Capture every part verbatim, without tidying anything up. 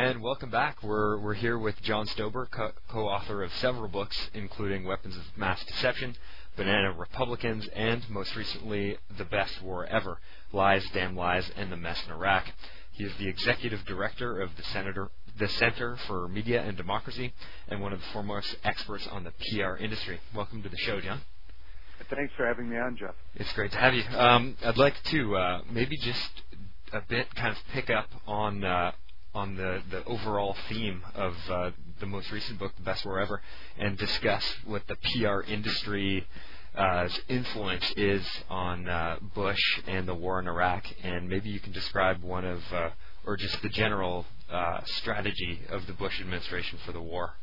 And welcome back. We're we're here with John Stober, co- co-author of several books, including Weapons of Mass Deception, Banana Republicans, and most recently, The Best War Ever: Lies, Damn Lies, and the Mess in Iraq. He is the executive director of the Senator, the Center for Media and Democracy, and one of the foremost experts on the P R industry. Welcome to the show, John. Thanks for having me on, Jeff. It's great to have you. Um, I'd like to uh, maybe just a bit kind of pick up on uh, on the, the overall theme of uh, the most recent book, The Best War Ever, and discuss what the P R industry Uh, influence is on uh, Bush and the war in Iraq, and maybe you can describe one of, uh, or just the general uh, strategy of the Bush administration for the war.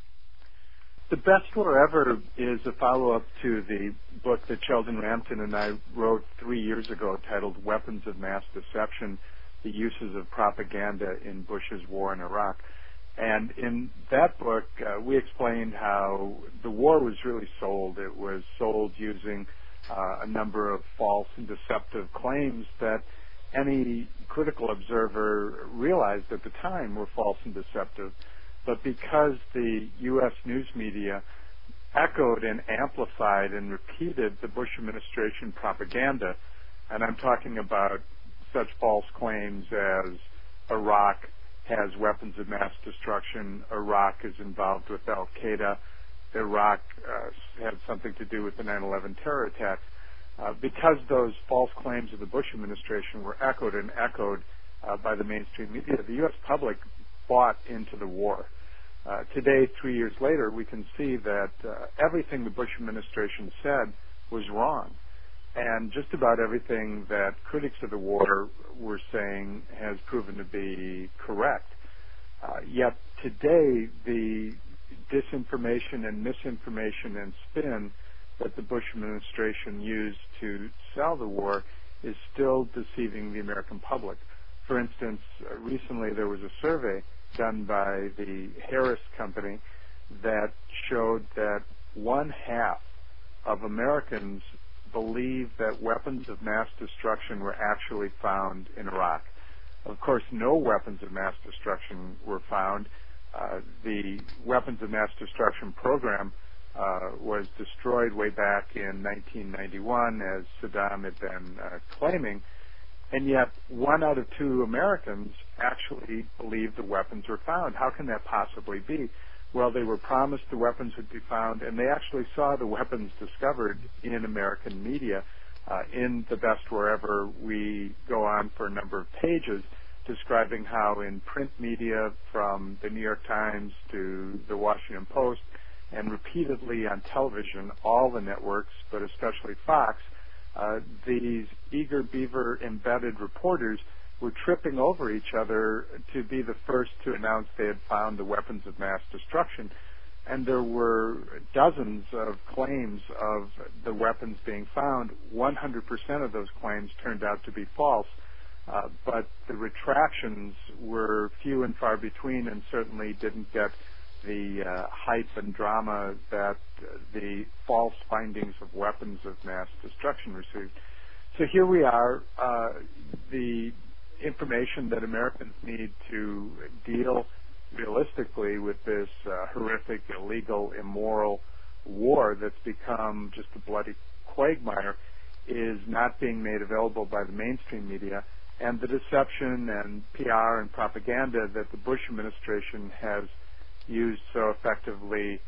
The Best War Ever is a follow-up to the book that Sheldon Rampton and I wrote three years ago titled Weapons of Mass Deception: The Uses of Propaganda in Bush's War in Iraq. And in that book, uh, we explained how the war was really sold. It was sold using uh, a number of false and deceptive claims that any critical observer realized at the time were false and deceptive. But because the U S news media echoed and amplified and repeated the Bush administration propaganda, and I'm talking about such false claims as Iraq has weapons of mass destruction, Iraq is involved with Al-Qaeda, Iraq uh, had something to do with the nine eleven terror attacks. Uh, because those false claims of the Bush administration were echoed and echoed uh, by the mainstream media, the U S public bought into the war. Uh, today, three years later, we can see that uh, everything the Bush administration said was wrong. And just about everything that critics of the war were saying has proven to be correct. Uh, yet today, the disinformation and misinformation and spin that the Bush administration used to sell the war is still deceiving the American public. For instance, uh, recently there was a survey done by the Harris Company that showed that one half of Americans believe that weapons of mass destruction were actually found in Iraq. Of course, no weapons of mass destruction were found. Uh, the weapons of mass destruction program uh, was destroyed way back in nineteen ninety-one, as Saddam had been uh, claiming, and yet one out of two Americans actually believe the weapons were found. How can that possibly be? Well, they were promised the weapons would be found, and they actually saw the weapons discovered in American media. Uh, in The Best War Ever, we go on for a number of pages describing how in print media, from the New York Times to the Washington Post, and repeatedly on television, all the networks, but especially Fox, uh, these eager beaver embedded reporters were tripping over each other to be the first to announce they had found the weapons of mass destruction. And there were dozens of claims of the weapons being found. one hundred percent of those claims turned out to be false. Uh, but the retractions were few and far between, and certainly didn't get the uh, hype and drama that uh, the false findings of weapons of mass destruction received. So here we are. Uh, the information that Americans need to deal realistically with this uh, horrific, illegal, immoral war that's become just a bloody quagmire is not being made available by the mainstream media. And the deception and P R and propaganda that the Bush administration has used so effectively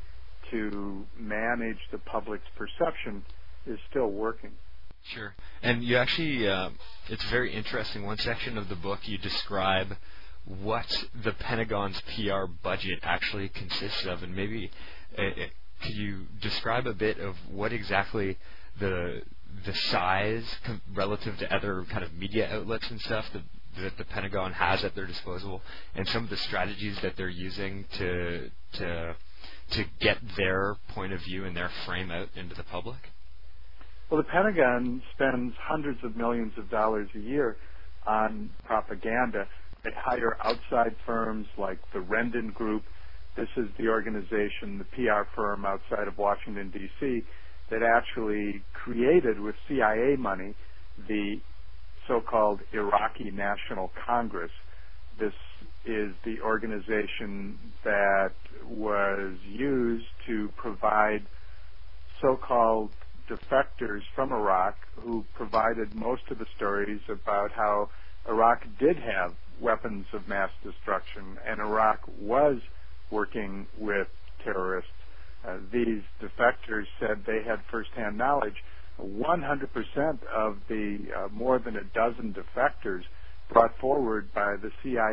to manage the public's perception is still working. Sure. And you actually, uh, it's very interesting. One section of the book you describe what the Pentagon's P R budget actually consists of, and maybe uh, could you describe a bit of what exactly the the size com- relative to other kind of media outlets and stuff that, that the Pentagon has at their disposal, and some of the strategies that they're using to to to get their point of view and their frame out into the public? Well, the Pentagon spends hundreds of millions of dollars a year on propaganda. They hire outside firms like the Rendon Group. This is the organization, the P R firm outside of Washington, D C, that actually created with C I A money the so-called Iraqi National Congress. This is the the organization that was used to provide so-called defectors from Iraq who provided most of the stories about how Iraq did have weapons of mass destruction and Iraq was working with terrorists. Uh, these defectors said they had firsthand knowledge. one hundred percent of the uh, more than a dozen defectors brought forward by the C I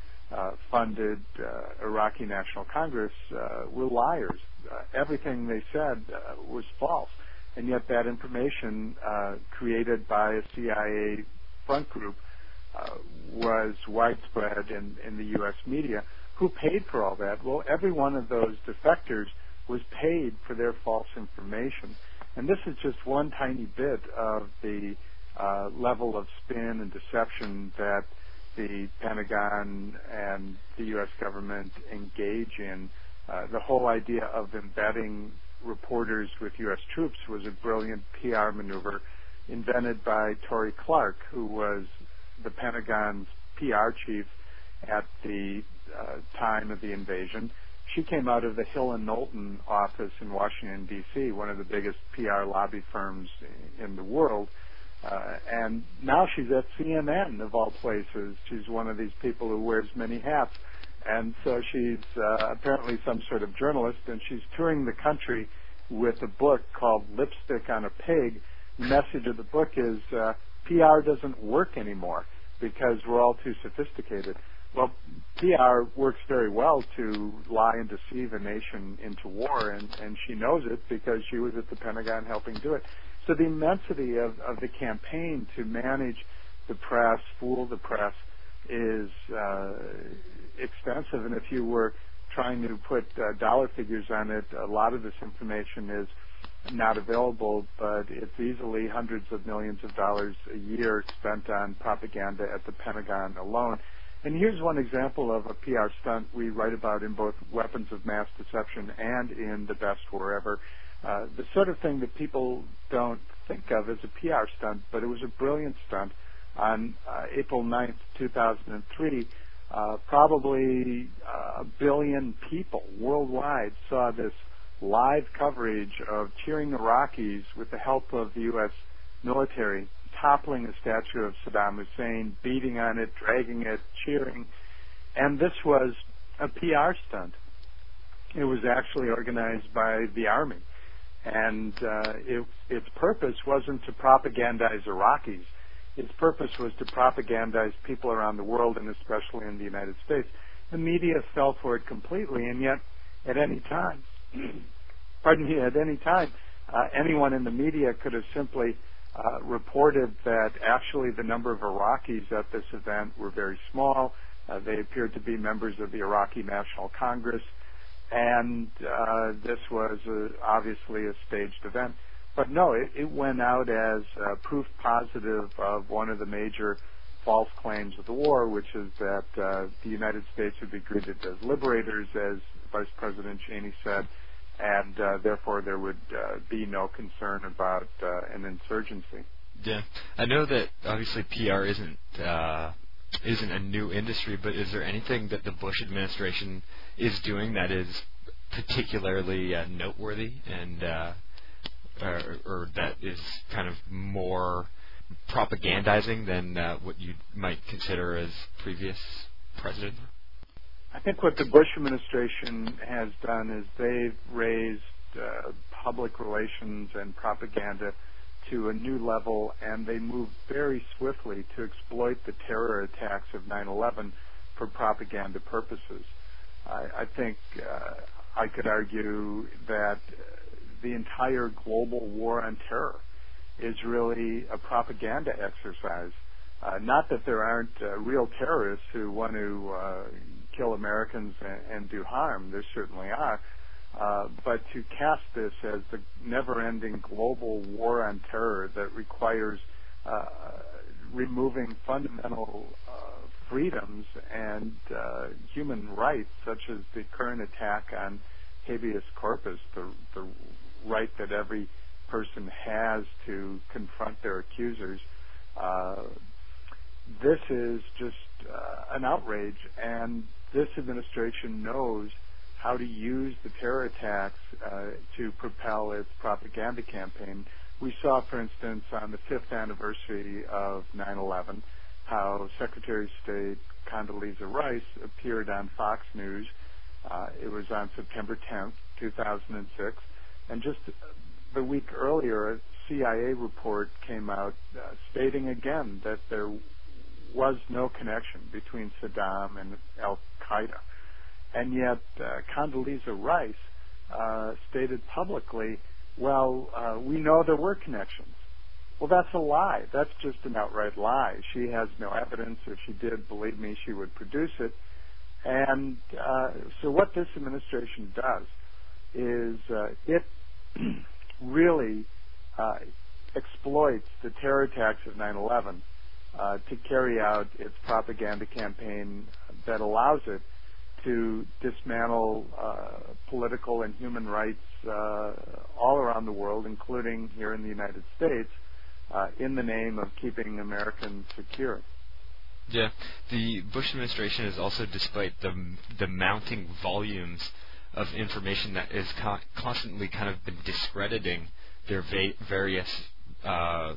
A-funded uh, uh, Iraqi National Congress uh, were liars. Uh, everything they said uh, was false. And yet that information uh, created by a C I A front group uh, was widespread in, in the U S media. Who paid for all that? Well, every one of those defectors was paid for their false information. And this is just one tiny bit of the uh, level of spin and deception that the Pentagon and the U S government engage in. Uh, the whole idea of embedding reporters with U S troops was a brilliant P R maneuver invented by Tori Clark, who was the Pentagon's P R chief at the uh, time of the invasion. She came out of the Hill and Knowlton office in Washington, D C, one of the biggest P R lobby firms in the world. Uh, and now she's at C N N, of all places. She's one of these people who wears many hats. And so she's uh, apparently some sort of journalist, and she's touring the country with a book called Lipstick on a Pig. The message of the book is uh, P R doesn't work anymore because we're all too sophisticated. Well, P R works very well to lie and deceive a nation into war, and, and she knows it because she was at the Pentagon helping do it. So the immensity of, of the campaign to manage the press, fool the press, is uh, extensive. And if you were trying to put uh, dollar figures on it, a lot of this information is not available, but it's easily hundreds of millions of dollars a year spent on propaganda at the Pentagon alone. And here's one example of a P R stunt we write about in both Weapons of Mass Deception and in The Best War Ever. Uh, the sort of thing that people don't think of as a P R stunt, but it was a brilliant stunt. On uh, April ninth, two thousand three, uh, probably uh, a billion people worldwide saw this live coverage of cheering Iraqis with the help of the U S military, toppling a statue of Saddam Hussein, beating on it, dragging it, cheering. And this was a P R stunt. It was actually organized by the Army. And uh, it, its purpose wasn't to propagandize Iraqis. Its purpose was to propagandize people around the world, and especially in the United States. The media fell for it completely, and yet at any time, pardon me, at any time, uh, anyone in the media could have simply uh, reported that actually the number of Iraqis at this event were very small. Uh, they appeared to be members of the Iraqi National Congress, and uh, this was uh, obviously a staged event. But no, it, it went out as uh, proof positive of one of the major false claims of the war, which is that uh, the United States would be greeted as liberators, as Vice President Cheney said, and uh, therefore there would uh, be no concern about uh, an insurgency. Yeah, I know that obviously P R isn't uh, isn't a new industry, but is there anything that the Bush administration is doing that is particularly uh, noteworthy and uh, or, or that is kind of more propagandizing than uh, what you might consider as previous president? I think what the Bush administration has done is they've raised uh, public relations and propaganda to a new level, and they moved very swiftly to exploit the terror attacks of nine eleven for propaganda purposes. I, I think uh, I could argue that the entire global war on terror is really a propaganda exercise. Uh, not that there aren't uh, real terrorists who want to uh, kill Americans and, and do harm. There certainly are. Uh, but to cast this as the never-ending global war on terror that requires uh, removing fundamental uh, freedoms and uh, human rights, such as the current attack on habeas corpus, the, the right that every person has to confront their accusers, uh, this is just uh, an outrage. And this administration knows how to use the terror attacks uh, to propel its propaganda campaign. We saw, for instance, on the fifth anniversary of nine eleven, how Secretary of State Condoleezza Rice appeared on Fox News. Uh, it was on September tenth, two thousand six, and just the week earlier, a C I A report came out uh, stating again that there was no connection between Saddam and Al-Qaeda. And yet, uh, Condoleezza Rice uh, stated publicly, well, uh, we know there were connections. Well, that's a lie. That's just an outright lie. She has no evidence. If she did, believe me, she would produce it. And uh, so what this administration does is uh, it really uh, exploits the terror attacks of nine eleven uh, to carry out its propaganda campaign that allows it to dismantle uh, political and human rights uh, all around the world, including here in the United States, uh, in the name of keeping Americans secure. Yeah, the Bush administration is also, despite the the mounting volumes of information that is co- constantly kind of been discrediting their va- various uh,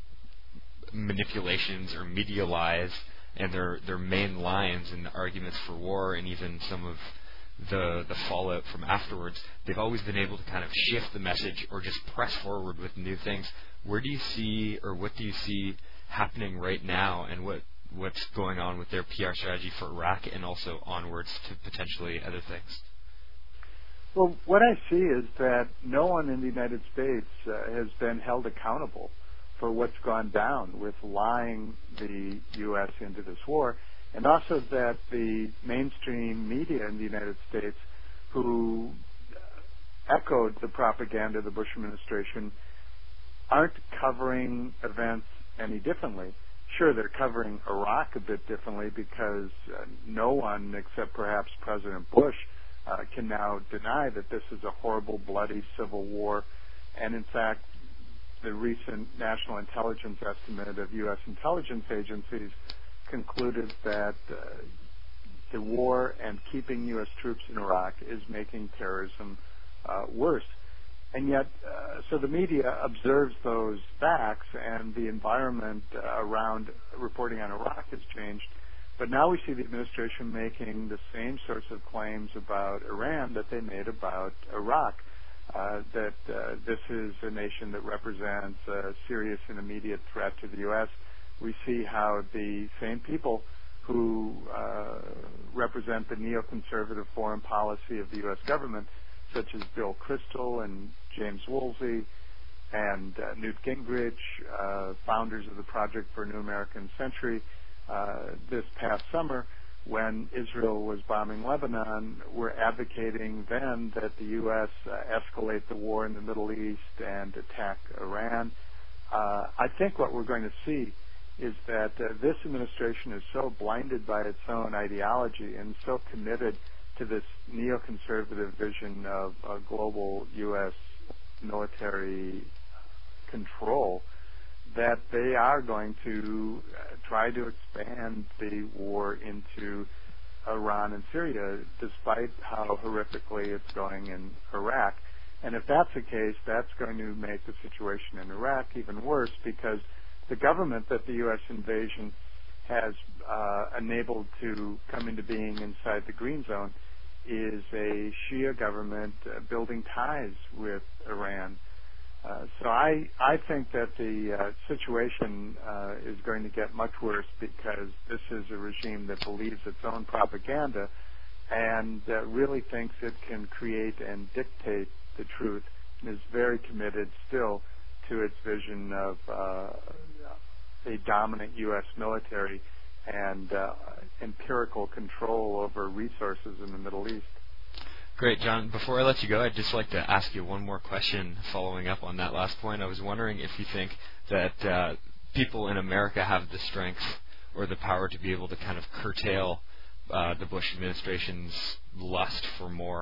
manipulations or media lies and their their main lines and arguments for war, and even some of the the fallout from afterwards. They've always been able to kind of shift the message or just press forward with new things. Where do you see, or what do you see happening right now, and what what's going on with their P R strategy for Iraq and also onwards to potentially other things? Well, what I see is that no one in the United States uh, has been held accountable for what's gone down with lying the U S into this war, and also that the mainstream media in the United States, who echoed the propaganda of the Bush administration, aren't covering events any differently. Sure, they're covering Iraq a bit differently because uh, no one except perhaps President Bush uh, can now deny that this is a horrible, bloody civil war. And in fact, the recent national intelligence estimate of U S intelligence agencies concluded that uh, the war and keeping U S troops in Iraq is making terrorism uh, worse. And yet, uh, so the media observes those facts, and the environment uh, around reporting on Iraq has changed. But now we see the administration making the same sorts of claims about Iran that they made about Iraq, uh, that uh, this is a nation that represents a serious and immediate threat to the U S. We see how the same people who uh, represent the neoconservative foreign policy of the U S government, such as Bill Kristol and James Woolsey and uh, Newt Gingrich, uh, founders of the Project for a New American Century, uh, this past summer, when Israel was bombing Lebanon, were advocating then that the U S uh, escalate the war in the Middle East and attack Iran. Uh, I think what we're going to see is that uh, this administration is so blinded by its own ideology and so committed to this neoconservative vision of uh, global U S military control that they are going to uh, try to expand the war into Iran and Syria, despite how horrifically it's going in Iraq. And if that's the case, that's going to make the situation in Iraq even worse, because the government that the U S invasion has uh, enabled to come into being inside the Green Zone is a Shia government uh, building ties with Iran. Uh, so I, I think that the uh, situation uh, is going to get much worse, because this is a regime that believes its own propaganda and uh, really thinks it can create and dictate the truth, and is very committed still to its vision of uh, a dominant U S military and uh, empirical control over resources in the Middle East. Great, John. Before I let you go, I'd just like to ask you one more question following up on that last point. I was wondering if you think that uh, people in America have the strength or the power to be able to kind of curtail uh, the Bush administration's lust for more.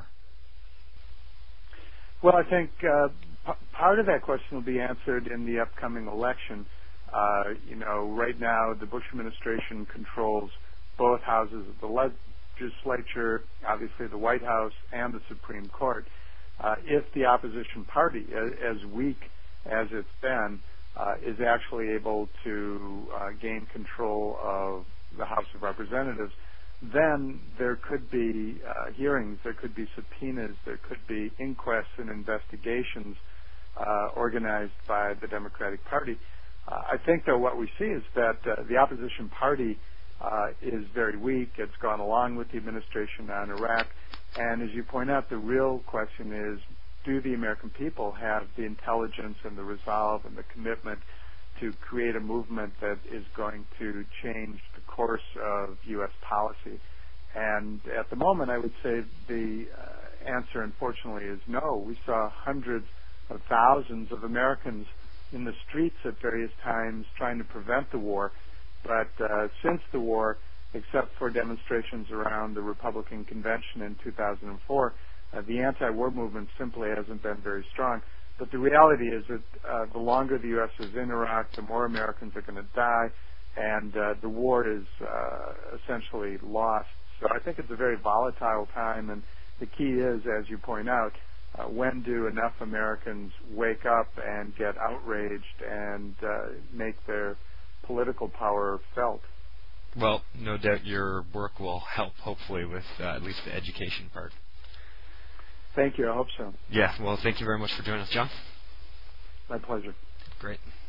Well, I think uh, p- part of that question will be answered in the upcoming election. Uh, you know, right now the Bush administration controls both houses of the le- legislature, obviously the White House, and the Supreme Court. Uh, if the opposition party, as, as weak as it's been, uh, is actually able to uh, gain control of the House of Representatives, then there could be uh, hearings, there could be subpoenas, there could be inquests and investigations uh, organized by the Democratic Party. Uh, I think, though, what we see is that uh, the opposition party uh, is very weak. It's gone along with the administration on Iraq. And as you point out, the real question is, do the American people have the intelligence and the resolve and the commitment to create a movement that is going to change the course of U S policy? And at the moment, I would say the uh, answer, unfortunately, is no. We saw hundreds of thousands of Americans in the streets at various times trying to prevent the war. But uh, since the war, except for demonstrations around the Republican convention in two thousand four, uh, the anti-war movement simply hasn't been very strong. But the reality is that uh, the longer the U S is in Iraq, the more Americans are going to die, and uh, the war is uh, essentially lost. So I think it's a very volatile time, and the key is, as you point out, uh, when do enough Americans wake up and get outraged and uh, make their political power felt? Well, no doubt your work will help, hopefully, with uh, at least the education part. Thank you. I hope so. Yeah, well, thank you very much for joining us, John. My pleasure. Great.